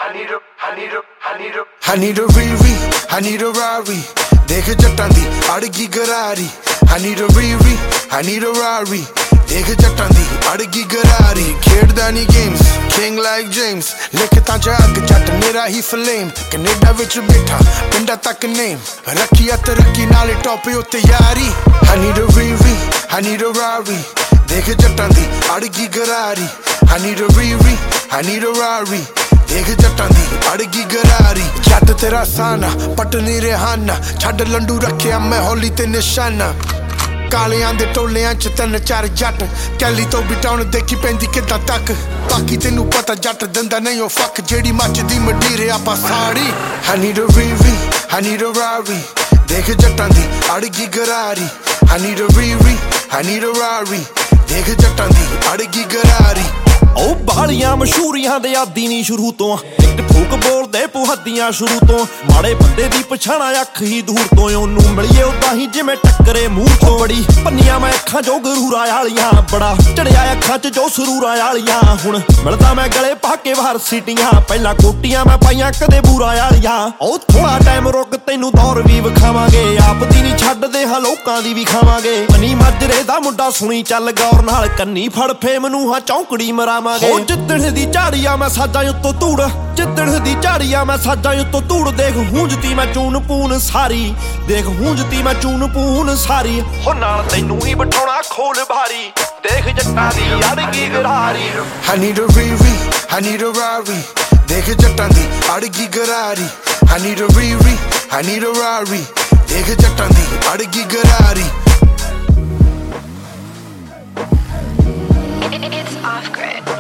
I need a Riri, I need a Rari. देख जट्टां दी अड़गी गरारी. I need a Riri, I need a Rari. देख जट्टां दी अड़गी गरारी. खेड़दा नी games, king like James. लिखतां च अग जट मेरा ही flame. कनेडा विच बैठा पिंडा तक name. रखी तरक्की नाले टॉप उत्ते यारी. I need a Riri, I need a Rari. देख जट्टां दी अड़गी गरारी. I need a Riri, I need a Rari. देख जट्टां दी अड़गी गरारी. जट तेरा साना पट नी रेहाना. छड्ड लंडू रखिया मैं होली ते निशाना. कालियां दे टोलियां च 3-4 जट. कैली तो भी टाउन देखी पैंदी किदां तक. बाकी तेनू पता जट दिंदा नहीं ओ फक. जेड़ी मचदी मडीरे आपा sari. I need a Riri, I need a Rari. देख जट्टां दी अड़गी गरारी. I need a Riri, I need a Rari. देख जट्टां दी अड़गी गरारी. ਉਹ ਬਾਲੀਆਂ ਮਸ਼ਹੂਰੀਆਂ ਦੇ ਆਦੀ ਨਹੀਂ ਸ਼ੁਰੂ ਤੋਂ. ਇੱਕ ਠੋਕ ਬੋਲਦੇ ਪੁਹੱਦੀਆਂ ਸ਼ੁਰੂ ਤੋਂ. ਮਾੜੇ ਬੰਦੇ ਦੀ ਪਛਾਣਾ ਅੱਖ ਹੀ ਦੂਰ ਤੋਂ. ਉਹਨੂੰ ਮਿਲੀਏ ਉਦਾਂ ਹੀ ਜਿਵੇਂ ਟੱਕਰੇ ਮੂੰਹ ਤੋਂ. ਬੜੀ ਪੰਨੀਆਂ ਮੈਂ ਅੱਖਾਂ ਜੋ ਗਰੂਰਾਂ ਵਾਲੀਆਂ. ਬੜਾ ਚੜਿਆ ਅੱਖਾਂ 'ਚ ਜੋ ਸਰੂਰਾਂ ਵਾਲੀਆਂ. ਹੁਣ ਮਿਲਦਾ ਮੈਂ ਗਲੇ ਪਾ ਕੇ ਬਾਹਰ ਸੀਟੀਆਂ. ਪਹਿਲਾਂ ਕੋਟੀਆਂ ਮੈਂ ਪਾਈਆਂ ਕਦੇ ਬੂਰਾਂ ਵਾਲੀਆਂ. ਉਹ ਥੋੜਾ ਟਾਈਮ ਰੁਕ ਤੈਨੂੰ ਦੌਰ ਵੀ ਵਿਖਾਵਾਂਗੇ. ਆਪ ਦੀ ਨਹੀਂ ਛੱਡਦੇ ਹਾਂ ਲੋਕਾਂ ਦੀ ਵੀ ਖਾਵਾਂਗੇ. ਮਨੀ ਮਾਜਰੇ ਦਾ ਮੁੰਡਾ ਸੁਣੀ ਚੱਲ ਗੌਰ ਨਾਲ. ਕੰਨੀ ਫੜ ਫੇਮ ਨੂੰ ਹਾਂ ਚੌਂਕੜੀ ਮਰਾ. ਜਿੱਦਣ ਦੀ ਝਾੜੀਆਂ ਮੈਂ ਸਾਜਾਂ ਉੱਤੋਂ ਧੂੜ. ਜਿੱਦਣ ਦੀ ਝਾੜੀਆਂ ਮੈਂ ਸਾਜਾਂ ਉੱਤੋਂ ਧੂੜ. ਦੇਖ ਹੂੰਜਤੀ ਮੈਂ ਚੂਨ ਪੂਨ ਸਾਰੀ. ਦੇਖ ਹੂੰਜਤੀ ਮੈਂ ਚੂਨ ਪੂਨ ਸਾਰੀ. ਹੋ ਨਾਲ ਤੈਨੂੰ ਹੀ ਬਿਠਾਉਣਾ ਖੋਲ ਭਾਰੀ. ਦੇਖ ਜੱਟਾਂ ਦੀ ਅੜਗੀ ਗਰਾਰੀ. I need a Riri, I need a Rari. ਦੇਖ ਜੱਟਾਂ ਦੀ ਅੜਗੀ ਗਰਾਰੀ. I need a Riri, I need a Rari. ਦੇਖ ਜੱਟਾਂ ਦੀ ਅੜਗੀ ਗਰਾਰੀ. It's off grid.